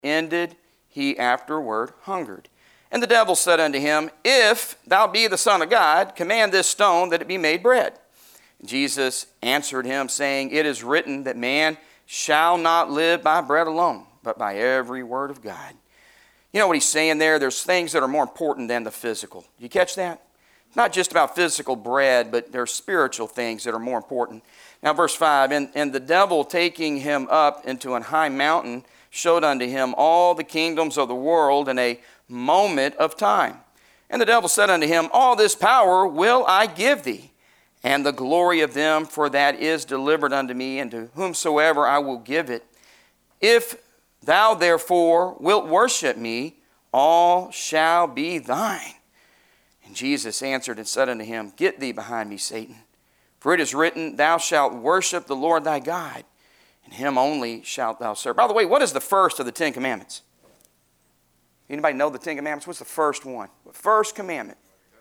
ended, he afterward hungered. And the devil said unto him, If thou be the Son of God, command this stone that it be made bread. And Jesus answered him, saying, It is written that man shall not live by bread alone, but by every word of God. You know what he's saying there? There's things that are more important than the physical. You catch that? Not just about physical bread, but there are spiritual things that are more important. Now verse 5, And the devil taking him up into an high mountain showed unto him all the kingdoms of the world in a moment of time. And the devil said unto him, All this power will I give thee, and the glory of them, for that is delivered unto me, and to whomsoever I will give it. If thou therefore wilt worship me, all shall be thine. And Jesus answered and said unto him, Get thee behind me, Satan. For it is written, Thou shalt worship the Lord thy God, and him only shalt thou serve. By the way, what is the first of the Ten Commandments? Anybody know the Ten Commandments? What's the first one? The first commandment.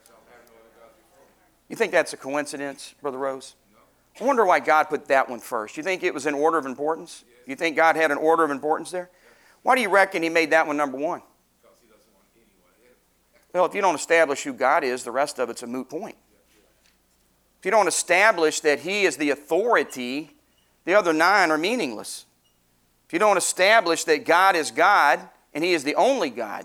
You think that's a coincidence, Brother Rose? I wonder why God put that one first. You think it was in order of importance? You think God had an order of importance there? Why do you reckon he made that one number one? Well, if you don't establish who God is, the rest of it's a moot point. If you don't establish that he is the authority, the other 9 are meaningless. If you don't establish that God is God and he is the only God,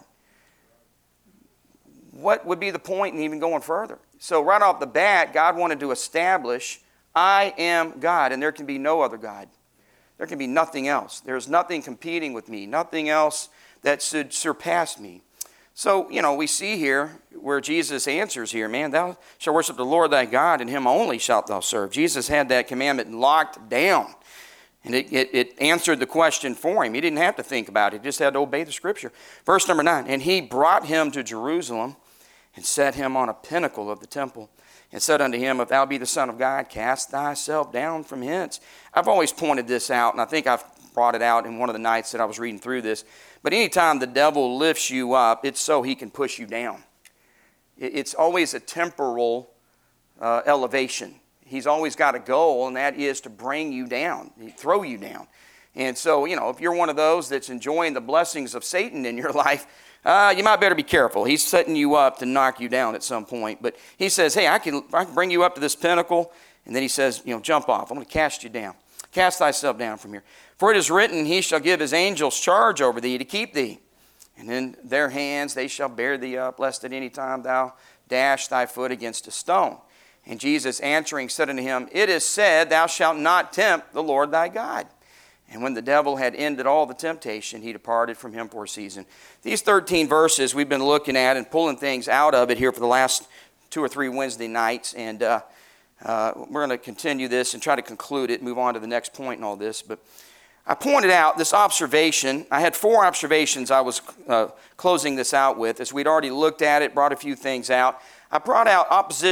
what would be the point in even going further? So right off the bat, God wanted to establish, I am God, and there can be no other God. There can be nothing else. There's nothing competing with me, nothing else that should surpass me. So, we see here where Jesus answers here, man, thou shalt worship the Lord thy God, and him only shalt thou serve. Jesus had that commandment locked down, and it answered the question for him. He didn't have to think about it. He just had to obey the Scripture. Verse number 9, And he brought him to Jerusalem, and set him on a pinnacle of the temple, and said unto him, If thou be the Son of God, cast thyself down from hence. I've always pointed this out, and I think I've brought it out in one of the nights that I was reading through this. But anytime the devil lifts you up, it's so he can push you down. It's always a temporal elevation. He's always got a goal, and that is to bring you down, throw you down. And so, if you're one of those that's enjoying the blessings of Satan in your life, you might better be careful. He's setting you up to knock you down at some point. But he says, hey, I can bring you up to this pinnacle. And then he says, jump off. I'm going to cast you down. Cast thyself down from here. For it is written, He shall give His angels charge over thee to keep thee. And in their hands they shall bear thee up, lest at any time thou dash thy foot against a stone. And Jesus answering said unto him, It is said, Thou shalt not tempt the Lord thy God. And when the devil had ended all the temptation, he departed from him for a season. These 13 verses we've been looking at and pulling things out of it here for the last 2 or 3 Wednesday nights. And we're going to continue this and try to conclude it, move on to the next point in all this. But I pointed out this observation. I had 4 observations I was closing this out with. As we'd already looked at it, brought a few things out. I brought out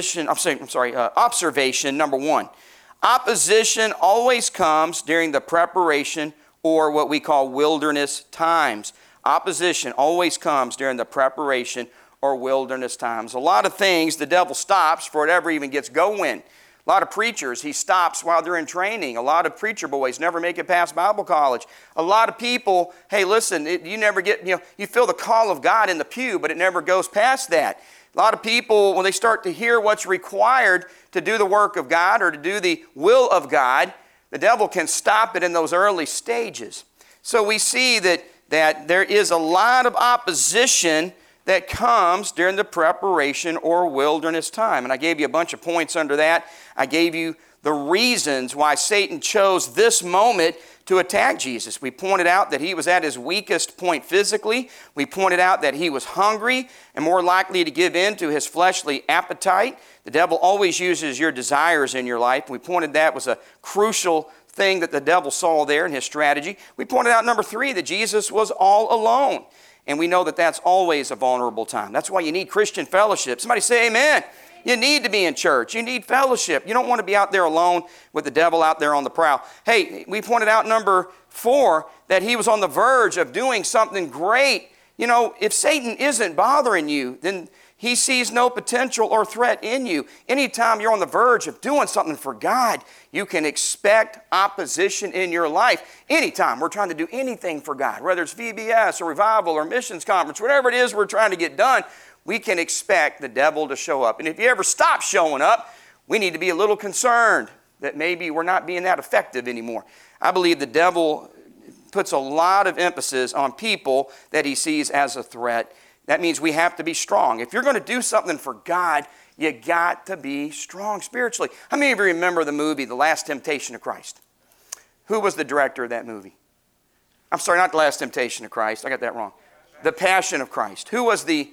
observation number 1. Opposition always comes during the preparation or what we call wilderness times. Opposition always comes during the preparation or wilderness times. A lot of things the devil stops before it ever even gets going. A lot of preachers, he stops while they're in training. A lot of preacher boys never make it past Bible college. A lot of people, hey, listen, you never get, you feel the call of God in the pew, but it never goes past that. A lot of people, when they start to hear what's required to do the work of God or to do the will of God, the devil can stop it in those early stages. So we see that there is a lot of opposition that comes during the preparation or wilderness time. And I gave you a bunch of points under that. I gave you the reasons why Satan chose this moment to attack Jesus. We pointed out that he was at his weakest point physically. We pointed out that he was hungry and more likely to give in to his fleshly appetite. The devil always uses your desires in your life. We pointed that was a crucial thing that the devil saw there in his strategy. We pointed out number 3 that Jesus was all alone. And we know that that's always a vulnerable time. That's why you need Christian fellowship. Somebody say amen. You need to be in church. You need fellowship. You don't want to be out there alone with the devil out there on the prowl. Hey, we pointed out number 4 that he was on the verge of doing something great. If Satan isn't bothering you, then He sees no potential or threat in you. Anytime you're on the verge of doing something for God, you can expect opposition in your life. Anytime we're trying to do anything for God, whether it's VBS or revival or missions conference, whatever it is we're trying to get done, we can expect the devil to show up. And if you ever stop showing up, we need to be a little concerned that maybe we're not being that effective anymore. I believe the devil puts a lot of emphasis on people that he sees as a threat. That means we have to be strong. If you're going to do something for God, you got to be strong spiritually. How many of you remember the movie, The Last Temptation of Christ? Who was the director of that movie? I'm sorry, not The Last Temptation of Christ. I got that wrong. The Passion of Christ. Who was the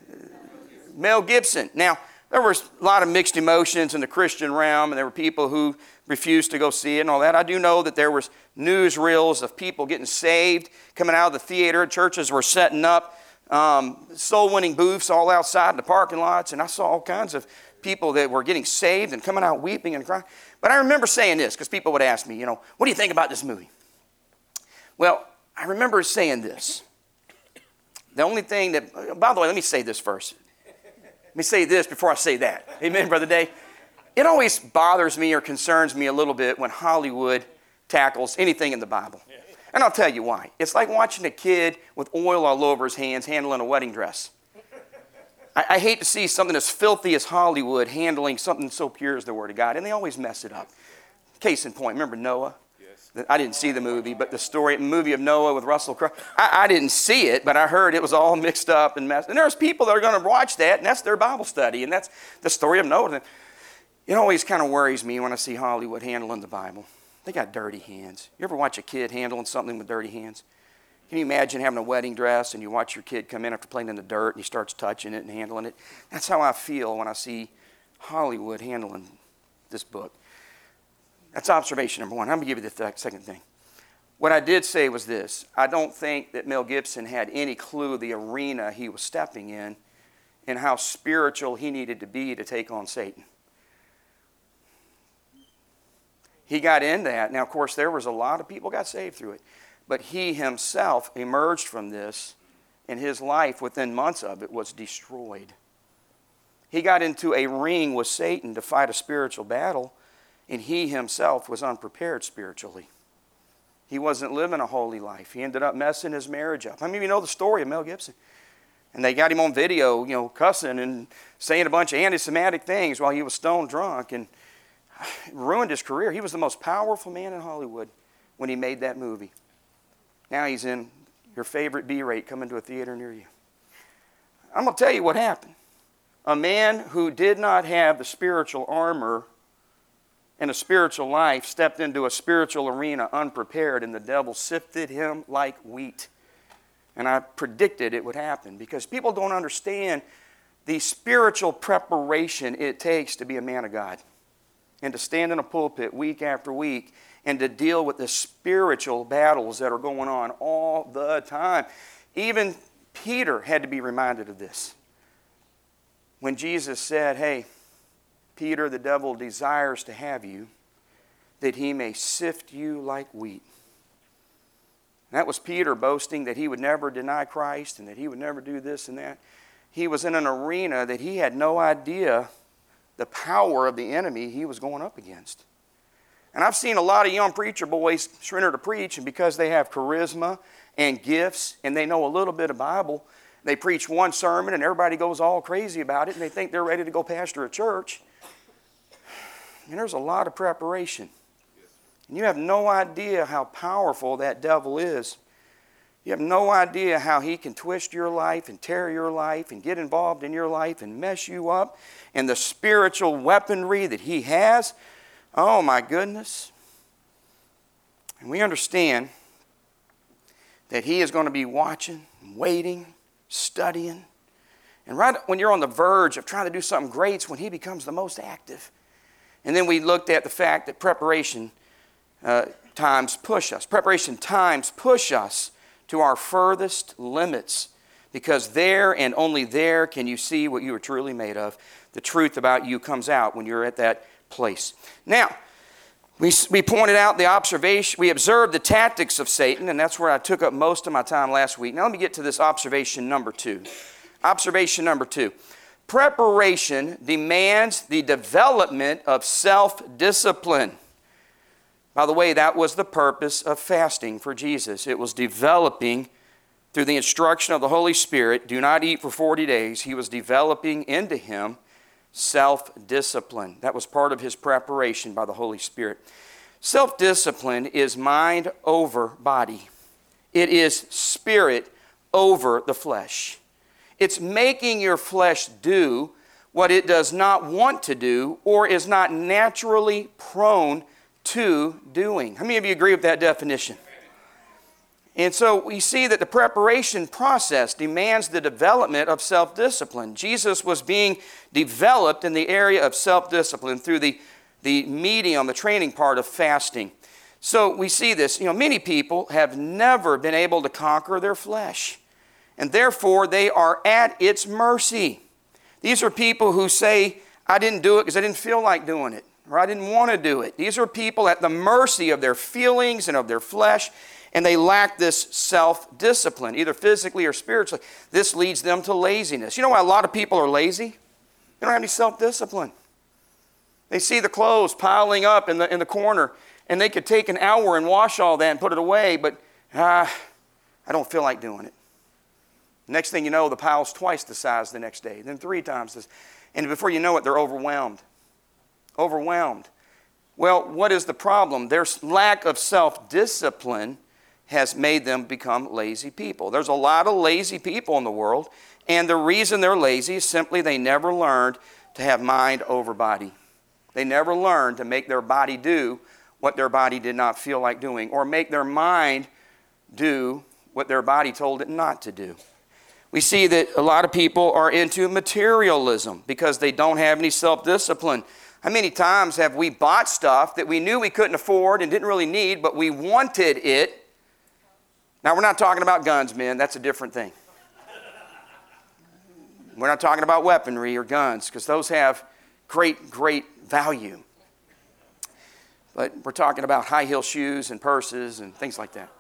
Mel Gibson? Now, there was a lot of mixed emotions in the Christian realm, and there were people who refused to go see it and all that. I do know that there was newsreels of people getting saved, coming out of the theater. Churches were setting up soul-winning booths all outside in the parking lots, and I saw all kinds of people that were getting saved and coming out weeping and crying. But I remember saying this, because people would ask me, what do you think about this movie? Well, I remember saying this. The only thing that, by the way, let me say this first. Let me say this before I say that. Amen, Brother Dave? It always bothers me or concerns me a little bit when Hollywood tackles anything in the Bible. And I'll tell you why. It's like watching a kid with oil all over his hands handling a wedding dress. I hate to see something as filthy as Hollywood handling something so pure as the Word of God, and they always mess it up. Case in point, remember Noah? Yes. I didn't see the movie, but the movie of Noah with Russell Crowe, I didn't see it, but I heard it was all mixed up and messed. And there's people that are going to watch that, and that's their Bible study, and that's the story of Noah. It always kind of worries me when I see Hollywood handling the Bible. They got dirty hands. You ever watch a kid handling something with dirty hands? Can you imagine having a wedding dress and you watch your kid come in after playing in the dirt and he starts touching it and handling it? That's how I feel when I see Hollywood handling this book. That's observation number one. I'm going to give you the second thing. What I did say was this. I don't think that Mel Gibson had any clue the arena he was stepping in and how spiritual he needed to be to take on Satan. He got in that. Now, of course, there was a lot of people got saved through it. But he himself emerged from this, and his life within months of it was destroyed. He got into a ring with Satan to fight a spiritual battle, and he himself was unprepared spiritually. He wasn't living a holy life. He ended up messing his marriage up. How many of you know the story of Mel Gibson? And they got him on video, cussing and saying a bunch of anti-Semitic things while he was stone drunk, and it ruined his career. He was the most powerful man in Hollywood when he made that movie. Now he's in your favorite B-rate coming to a theater near you. I'm going to tell you what happened. A man who did not have the spiritual armor and a spiritual life stepped into a spiritual arena unprepared, and the devil sifted him like wheat. And I predicted it would happen because people don't understand the spiritual preparation it takes to be a man of God and to stand in a pulpit week after week and to deal with the spiritual battles that are going on all the time. Even Peter had to be reminded of this. When Jesus said, hey, Peter, the devil desires to have you, that he may sift you like wheat. That was Peter boasting that he would never deny Christ and that he would never do this and that. He was in an arena that he had no idea the power of the enemy he was going up against. And I've seen a lot of young preacher boys surrender to preach, and because they have charisma and gifts and they know a little bit of Bible, they preach one sermon and everybody goes all crazy about it and they think they're ready to go pastor a church. And there's a lot of preparation. And you have no idea how powerful that devil is. You have no idea how he can twist your life and tear your life and get involved in your life and mess you up. And the spiritual weaponry that he has, oh my goodness. And we understand that he is going to be watching, waiting, studying. And right when you're on the verge of trying to do something great, it's when he becomes the most active. And then we looked at the fact that preparation times push us. Preparation times push us to our furthest limits, because there and only there can you see what you are truly made of. The truth about you comes out when you're at that place. Now, we pointed out the observation, we observed the tactics of Satan, and that's where I took up most of my time last week. Now let me get to this observation number 2. Observation number 2. Preparation demands the development of self-discipline. By the way, that was the purpose of fasting for Jesus. It was developing, through the instruction of the Holy Spirit, do not eat for 40 days. He was developing into him self-discipline. That was part of his preparation by the Holy Spirit. Self-discipline is mind over body. It is spirit over the flesh. It's making your flesh do what it does not want to do or is not naturally prone to doing. How many of you agree with that definition? And so we see that the preparation process demands the development of self-discipline. Jesus was being developed in the area of self-discipline through the medium, the training part of fasting. So we see this. Many people have never been able to conquer their flesh, and therefore they are at its mercy. These are people who say, I didn't do it because I didn't feel like doing it, or I didn't want to do it. These are people at the mercy of their feelings and of their flesh, and they lack this self-discipline, either physically or spiritually. This leads them to laziness. You know why a lot of people are lazy? They don't have any self-discipline. They see the clothes piling up in the corner, and they could take an hour and wash all that and put it away, but I don't feel like doing it. Next thing you know, the pile's twice the size the next day, then 3 times this. And before you know it, they're overwhelmed. Overwhelmed. Well, what is the problem? Their lack of self-discipline has made them become lazy people. There's a lot of lazy people in the world, and the reason they're lazy is simply they never learned to have mind over body. They never learned to make their body do what their body did not feel like doing, or make their mind do what their body told it not to do. We see that a lot of people are into materialism because they don't have any self-discipline. How many times have we bought stuff that we knew we couldn't afford and didn't really need, but we wanted it? Now, we're not talking about guns, men. That's a different thing. We're not talking about weaponry or guns, because those have great value. But we're talking about high-heel shoes and purses and things like that.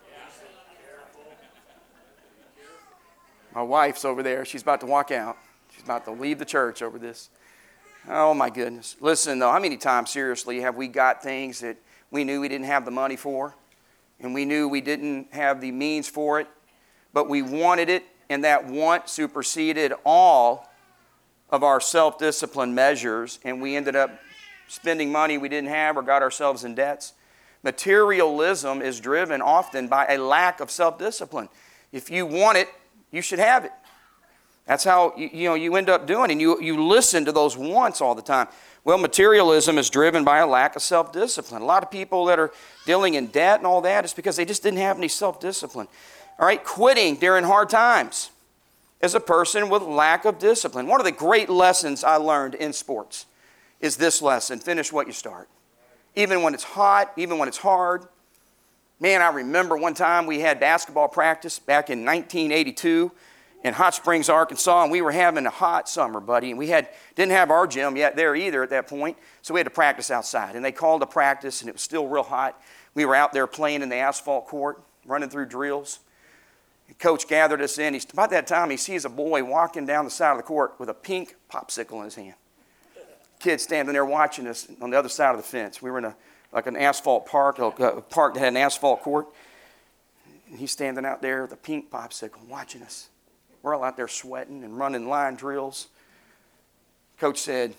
My wife's over there. She's about to walk out. She's about to leave the church over this. Oh, my goodness. Listen, though, how many times, seriously, have we got things that we knew we didn't have the money for, and we knew we didn't have the means for it, but we wanted it, and that want superseded all of our self-discipline measures, and we ended up spending money we didn't have or got ourselves in debts? Materialism is driven often by a lack of self-discipline. If you want it, you should have it. That's how you end up doing, and you listen to those wants all the time. Well, materialism is driven by a lack of self-discipline. A lot of people that are dealing in debt and all that is because they just didn't have any self-discipline. All right, quitting during hard times is a person with lack of discipline. One of the great lessons I learned in sports is this lesson: finish what you start. Even when it's hot, even when it's hard. Man, I remember one time we had basketball practice back in 1982 in Hot Springs, Arkansas, and we were having a hot summer, buddy, and we didn't have our gym yet there either at that point, so we had to practice outside. And they called a practice, and it was still real hot. We were out there playing in the asphalt court, running through drills. The coach gathered us in. About that time, he sees a boy walking down the side of the court with a pink popsicle in his hand. Kid standing there watching us on the other side of the fence. We were in an asphalt park, a park that had an asphalt court. And he's standing out there with a pink popsicle watching us. We're all out there sweating and running line drills. Coach said,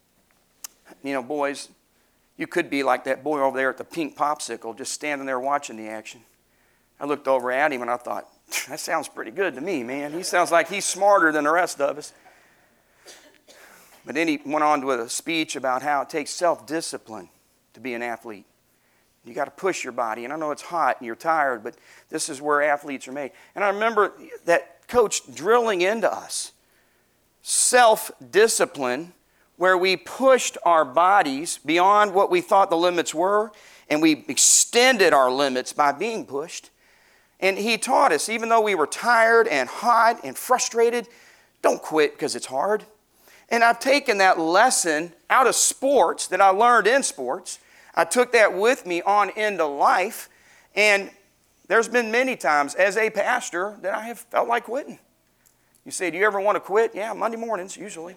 boys, you could be like that boy over there at the pink popsicle, just standing there watching the action. I looked over at him and I thought, that sounds pretty good to me, man. He sounds like he's smarter than the rest of us. But then he went on with a speech about how it takes self-discipline to be an athlete. You got to push your body. And I know it's hot and you're tired, but this is where athletes are made. And I remember that coach drilling into us self-discipline, where we pushed our bodies beyond what we thought the limits were, and we extended our limits by being pushed. And he taught us, even though we were tired and hot and frustrated, don't quit because it's hard. And I've taken that lesson out of sports that I learned in sports. I took that with me on into life. And there's been many times as a pastor that I have felt like quitting. You say, do you ever want to quit? Yeah, Monday mornings usually.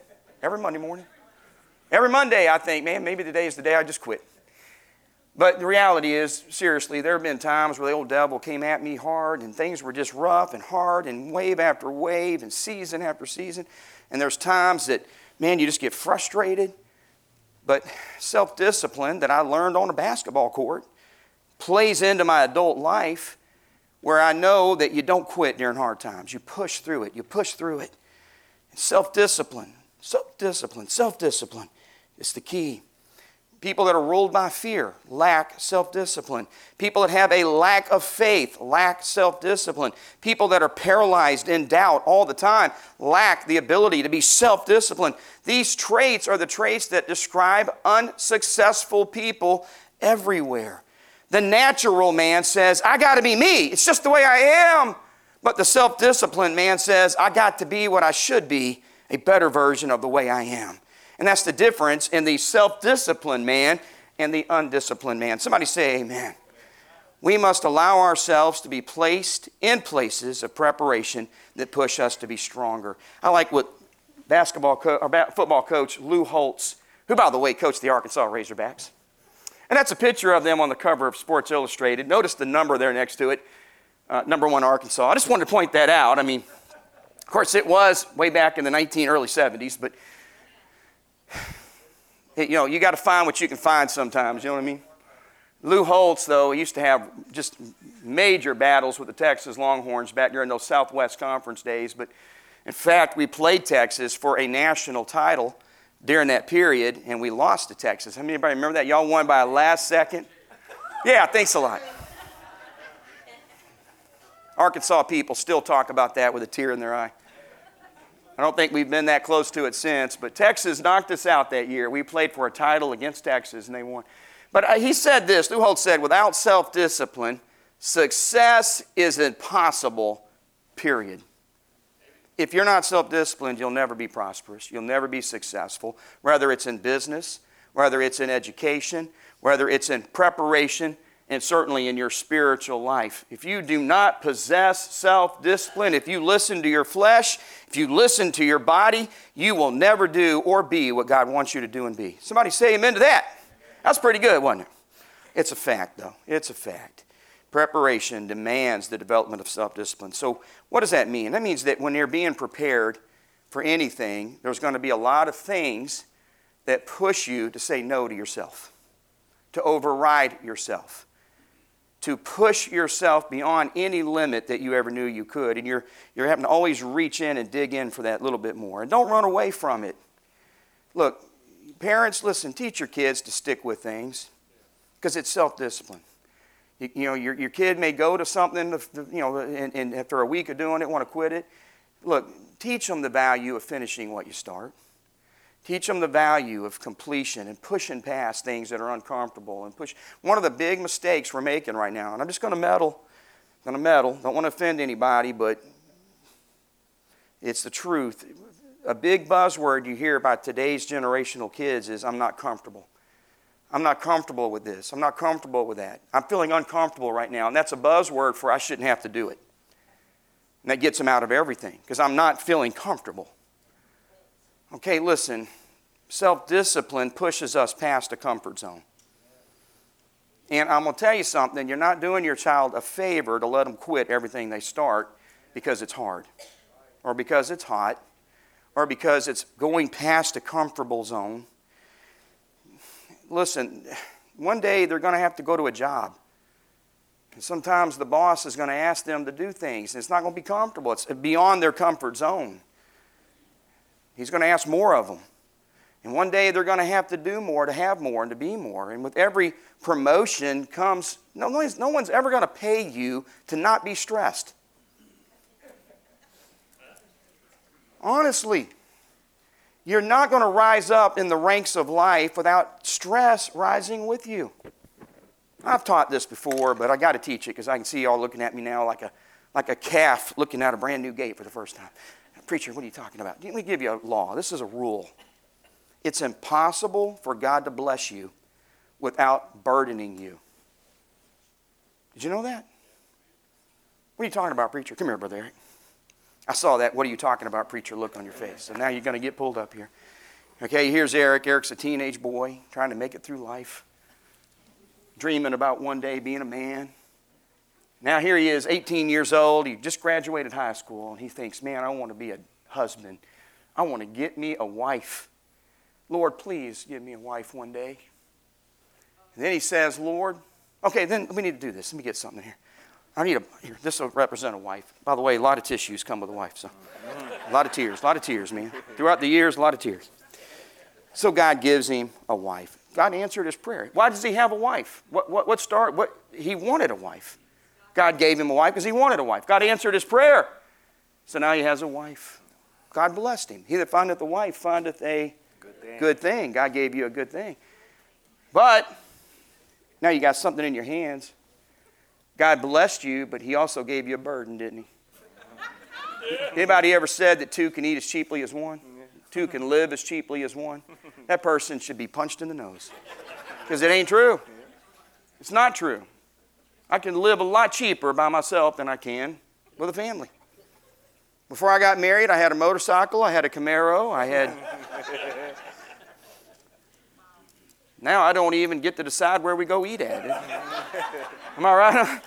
Every Monday morning. Every Monday I think, man, maybe today is the day I just quit. But the reality is, seriously, there have been times where the old devil came at me hard and things were just rough and hard and wave after wave and season after season. And there's times that, man, you just get frustrated. But self-discipline that I learned on a basketball court plays into my adult life where I know that you don't quit during hard times. You push through it. You push through it. Self-discipline, self-discipline, self-discipline is the key. People that are ruled by fear lack self-discipline. People that have a lack of faith lack self-discipline. People that are paralyzed in doubt all the time lack the ability to be self-disciplined. These traits are the traits that describe unsuccessful people everywhere. The natural man says, I got to be me. It's just the way I am. But the self-disciplined man says, I got to be what I should be, a better version of the way I am. And that's the difference in the self-disciplined man and the undisciplined man. Somebody say amen. We must allow ourselves to be placed in places of preparation that push us to be stronger. I like what football coach Lou Holtz, who, by the way, coached the Arkansas Razorbacks. And that's a picture of them on the cover of Sports Illustrated. Notice the number there next to it, number 1 Arkansas. I just wanted to point that out. I mean, of course, it was way back in the early 70s, but you got to find what you can find sometimes, you know what I mean? Lou Holtz, though, used to have just major battles with the Texas Longhorns back during those Southwest Conference days. But in fact, we played Texas for a national title during that period, and we lost to Texas. How many of you remember that? Y'all won by a last second? Yeah, thanks a lot. Arkansas people still talk about that with a tear in their eye. I don't think we've been that close to it since, but Texas knocked us out that year. We played for a title against Texas, and they won. But he said this, Lou Holtz said, without self-discipline, success is impossible, period. If you're not self-disciplined, you'll never be prosperous. You'll never be successful, whether it's in business, whether it's in education, whether it's in preparation, and certainly in your spiritual life. If you do not possess self-discipline, if you listen to your flesh, if you listen to your body, you will never do or be what God wants you to do and be. Somebody say amen to that. That's pretty good, wasn't it? It's a fact, though. It's a fact. Preparation demands the development of self-discipline. So what does that mean? That means that when you're being prepared for anything, there's going to be a lot of things that push you to say no to yourself, to override yourself, to push yourself beyond any limit that you ever knew you could. And you're having to always reach in and dig in for that little bit more. And don't run away from it. Look, parents, listen, teach your kids to stick with things because it's self-discipline. Your kid may go to something, and after a week of doing it, want to quit it. Look, teach them the value of finishing what you start. Teach them the value of completion and pushing past things that are uncomfortable. One of the big mistakes we're making right now, and I'm just going to meddle, don't want to offend anybody, but it's the truth. A big buzzword you hear about today's generational kids is, I'm not comfortable. I'm not comfortable with this. I'm not comfortable with that. I'm feeling uncomfortable right now. And that's a buzzword for I shouldn't have to do it. And that gets them out of everything because I'm not feeling comfortable. Okay, listen. Self-discipline pushes us past a comfort zone. And I'm going to tell you something. You're not doing your child a favor to let them quit everything they start because it's hard or because it's hot or because it's going past a comfortable zone. Listen, one day they're going to have to go to a job. And sometimes the boss is going to ask them to do things. And it's not going to be comfortable. It's beyond their comfort zone. He's going to ask more of them. And one day they're going to have to do more, to have more, and to be more. And with every promotion comes, no one's ever going to pay you to not be stressed. Honestly. You're not going to rise up in the ranks of life without stress rising with you. I've taught this before, but I got to teach it because I can see y'all looking at me now like a calf looking at a brand new gate for the first time. Preacher, what are you talking about? Let me give you a law. This is a rule. It's impossible for God to bless you without burdening you. Did you know that? What are you talking about, preacher? Come here, Brother Eric. I saw that, what are you talking about, preacher, look on your face. So now you're going to get pulled up here. Okay, here's Eric. Eric's a teenage boy trying to make it through life, dreaming about one day being a man. Now here he is, 18 years old. He just graduated high school, and he thinks, man, I want to be a husband. I want to get me a wife. Lord, please give me a wife one day. And then he says, Lord, okay, then we need to do this. Let me get something here. Here, this will represent a wife. By the way, a lot of tissues come with a wife, so a lot of tears, man. Throughout the years, a lot of tears. So God gives him a wife. God answered his prayer. Why does he have a wife? He wanted a wife. God gave him a wife because he wanted a wife. God answered his prayer. So now he has a wife. God blessed him. He that findeth a wife findeth a good thing. God gave you a good thing. But now you got something in your hands. God blessed you, but he also gave you a burden, didn't he? Anybody ever said that two can eat as cheaply as one? Two can live as cheaply as one? That person should be punched in the nose. Because it ain't true. It's not true. I can live a lot cheaper by myself than I can with a family. Before I got married, I had a motorcycle, I had a Camaro, Now I don't even get to decide where we go eat at. Am I right?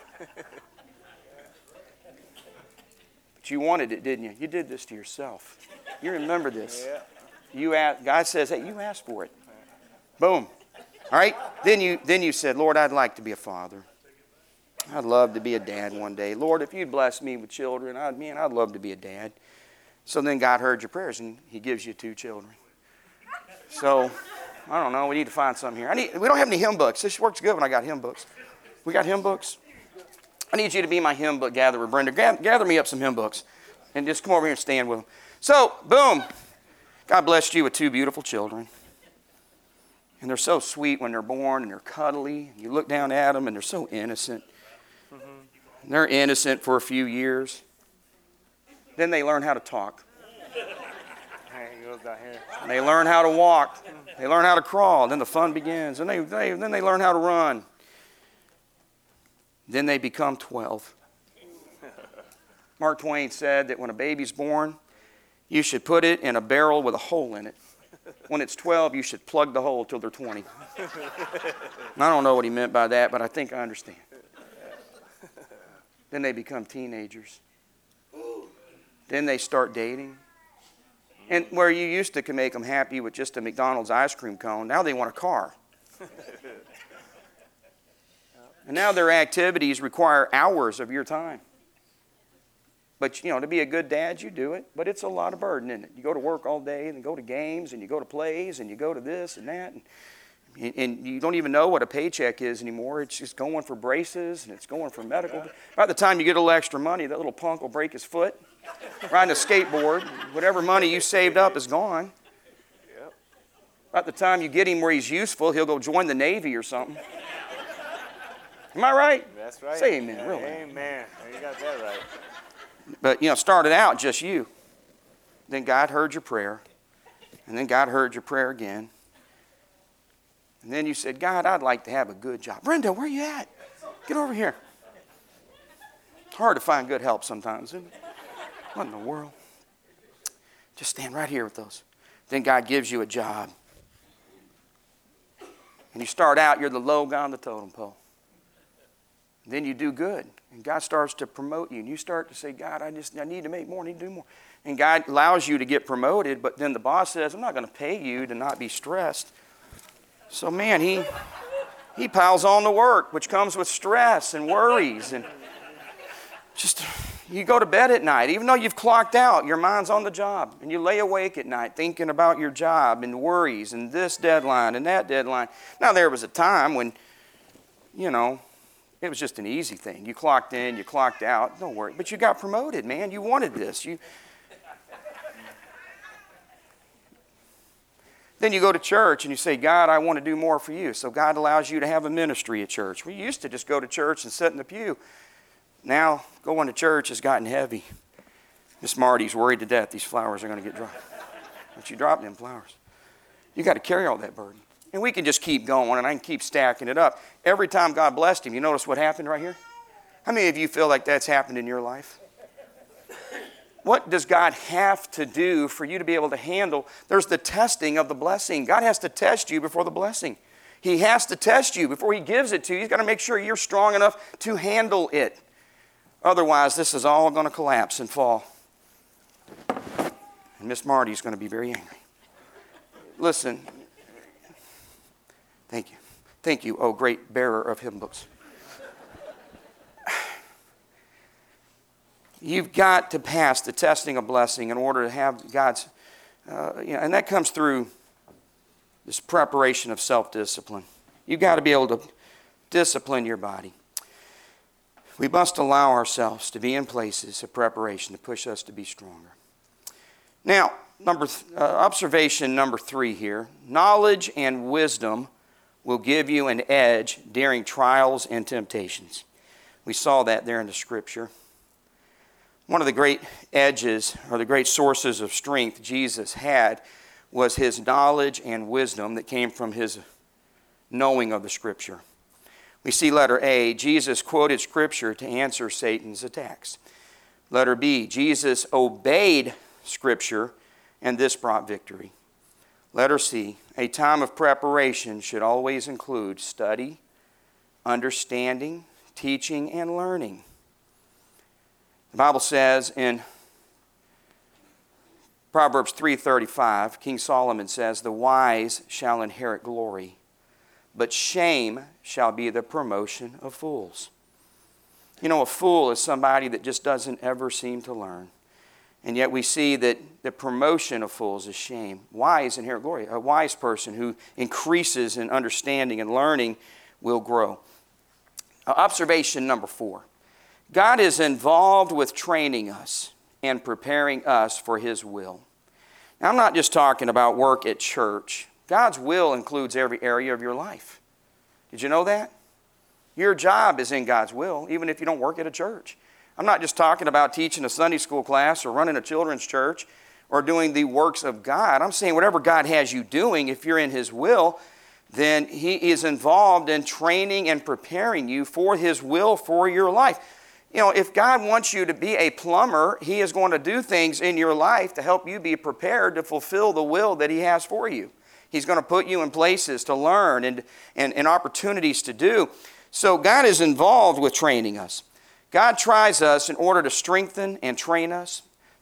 But you wanted it, didn't you? You did this to yourself. You remember this. God says, hey, you asked for it. Boom. All right? Then you said, Lord, I'd like to be a father. I'd love to be a dad one day. Lord, if you'd bless me with children, I'd love to be a dad. So then God heard your prayers, and he gives you 2 children. So, I don't know. We need to find something here. We don't have any hymn books. This works good when I got hymn books. We got hymn books? I need you to be my hymn book gatherer, Brenda. Gather me up some hymn books, and just come over here and stand with them. So, boom. God blessed you with 2 beautiful children. And they're so sweet when they're born, and they're cuddly. You look down at them, and they're so innocent. They're innocent for a few years. Then they learn how to talk. They learn how to walk. They learn how to crawl. Then the fun begins. And then they learn how to run. Then they become 12. Mark Twain said that when a baby's born, you should put it in a barrel with a hole in it. When it's 12, you should plug the hole till they're 20. I don't know what he meant by that, but I think I understand. Then they become teenagers. Then they start dating. And where you used to make them happy with just a McDonald's ice cream cone, now they want a car. And now their activities require hours of your time. But, to be a good dad, you do it. But it's a lot of burden, isn't it? You go to work all day, and you go to games, and you go to plays, and you go to this and that. And you don't even know what a paycheck is anymore. It's just going for braces, and it's going for medical. By the time you get a little extra money, that little punk will break his foot, riding a skateboard. Whatever money you saved up is gone. By the time you get him where he's useful, he'll go join the Navy or something. Am I right? That's right. Say amen, really. Amen. You got that right. But, started out just you. Then God heard your prayer. And then God heard your prayer again. And then you said, God, I'd like to have a good job. Brenda, where you at? Get over here. It's hard to find good help sometimes, isn't it? What in the world? Just stand right here with those. Then God gives you a job. And you start out, you're the low guy on the totem pole. Then you do good. And God starts to promote you. And you start to say, God, I need to make more, I need to do more. And God allows you to get promoted, but then the boss says, I'm not going to pay you to not be stressed. So, man, he piles on the work, which comes with stress and worries. And just, you go to bed at night, even though you've clocked out, your mind's on the job. And you lay awake at night thinking about your job and worries and this deadline and that deadline. Now, there was a time when, it was just an easy thing. You clocked in, you clocked out, don't worry. But you got promoted, man. You wanted this. Then you go to church and you say, God, I want to do more for you. So God allows you to have a ministry at church. We used to just go to church and sit in the pew. Now, going to church has gotten heavy. Miss Marty's worried to death these flowers are going to get dry. But you drop them flowers. You got to carry all that burden. And we can just keep going, and I can keep stacking it up. Every time God blessed him, you notice what happened right here? How many of you feel like that's happened in your life? What does God have to do for you to be able to handle? There's the testing of the blessing. God has to test you before the blessing. He has to test you before He gives it to you. He's got to make sure you're strong enough to handle it. Otherwise, this is all going to collapse and fall. And Miss Marty's going to be very angry. Listen. Thank you. Thank you, oh great bearer of hymn books. You've got to pass the testing of blessing in order to have God's, and that comes through this preparation of self-discipline. You've got to be able to discipline your body. We must allow ourselves to be in places of preparation to push us to be stronger. Now, observation number 3 here. Knowledge and wisdom will give you an edge during trials and temptations. We saw that there in the Scripture. One of the great edges, or the great sources of strength Jesus had, was His knowledge and wisdom that came from His knowing of the Scripture. We see letter A, Jesus quoted Scripture to answer Satan's attacks. Letter B, Jesus obeyed Scripture, and this brought victory. Letter C, a time of preparation should always include study, understanding, teaching, and learning. The Bible says in Proverbs 3:35, King Solomon says, "The wise shall inherit glory, but shame shall be the promotion of fools." You know, a fool is somebody that just doesn't ever seem to learn. And yet we see that the promotion of fools is shame. Wise inherit glory. A wise person who increases in understanding and learning will grow. Observation number 4. God is involved with training us and preparing us for His will. Now, I'm not just talking about work at church. God's will includes every area of your life. Did you know that? Your job is in God's will, even if you don't work at a church. I'm not just talking about teaching a Sunday school class or running a children's church or doing the works of God. I'm saying whatever God has you doing, if you're in His will, then He is involved in training and preparing you for His will for your life. You know, if God wants you to be a plumber, He is going to do things in your life to help you be prepared to fulfill the will that He has for you. He's going to put you in places to learn and opportunities to do. So God is involved with training us. God tries us in order to strengthen and train us.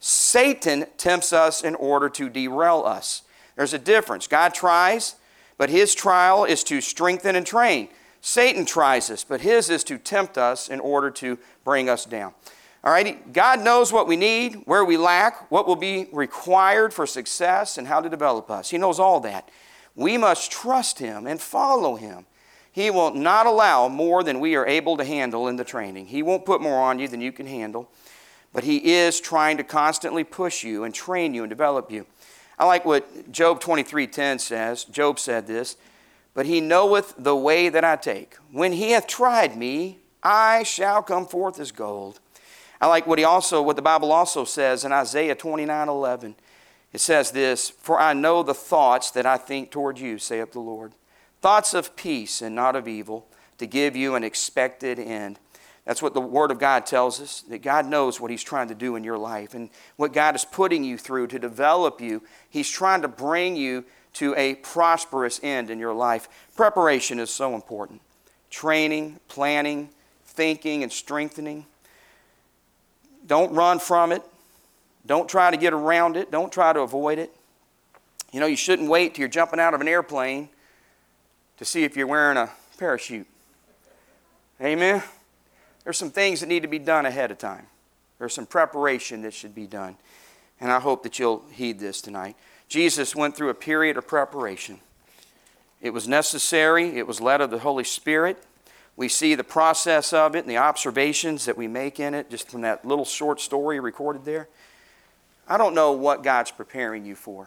Satan tempts us in order to derail us. There's a difference. God tries, but his trial is to strengthen and train. Satan tries us, but his is to tempt us in order to bring us down. All right, God knows what we need, where we lack, what will be required for success, and how to develop us. He knows all that. We must trust Him and follow Him. He will not allow more than we are able to handle in the training. He won't put more on you than you can handle, but He is trying to constantly push you and train you and develop you. I like what Job 23:10 says. Job said this, "But He knoweth the way that I take. When He hath tried me, I shall come forth as gold." I like what the Bible also says in Isaiah 29:11. It says this, "For I know the thoughts that I think toward you, saith the Lord. Thoughts of peace and not of evil, to give you an expected end." That's what the Word of God tells us, that God knows what He's trying to do in your life and what God is putting you through to develop you. He's trying to bring you to a prosperous end in your life. Preparation is so important. Training, planning, thinking, and strengthening. Don't run from it. Don't try to get around it. Don't try to avoid it. You know, you shouldn't wait till you're jumping out of an airplane to see if you're wearing a parachute. Amen? There's some things that need to be done ahead of time. There's some preparation that should be done. And I hope that you'll heed this tonight. Jesus went through a period of preparation. It was necessary. It was led of the Holy Spirit. We see the process of it and the observations that we make in it, just from that little short story recorded there. I don't know what God's preparing you for.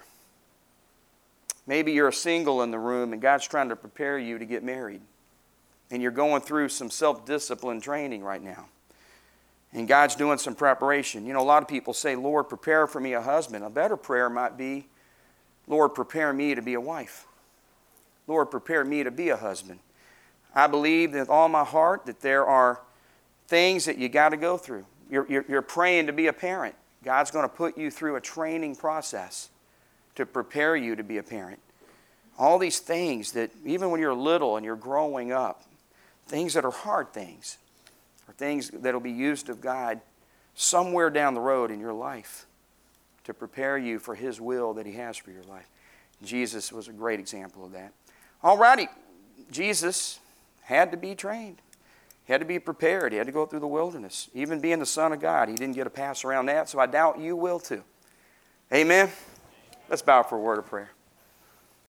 Maybe you're a single in the room and God's trying to prepare you to get married. And you're going through some self-discipline training right now. And God's doing some preparation. You know, a lot of people say, "Lord, prepare for me a husband." A better prayer might be, "Lord, prepare me to be a wife. Lord, prepare me to be a husband." I believe with all my heart that there are things that you got to go through. You're praying to be a parent. God's going to put you through a training process to prepare you to be a parent. All these things that, even when you're little and you're growing up, things that are hard things, are things that will be used of God somewhere down the road in your life to prepare you for His will that He has for your life. Jesus was a great example of that. Alrighty, Jesus had to be trained. He had to be prepared. He had to go through the wilderness. Even being the Son of God, He didn't get a pass around that, so I doubt you will too. Amen? Let's bow for a word of prayer.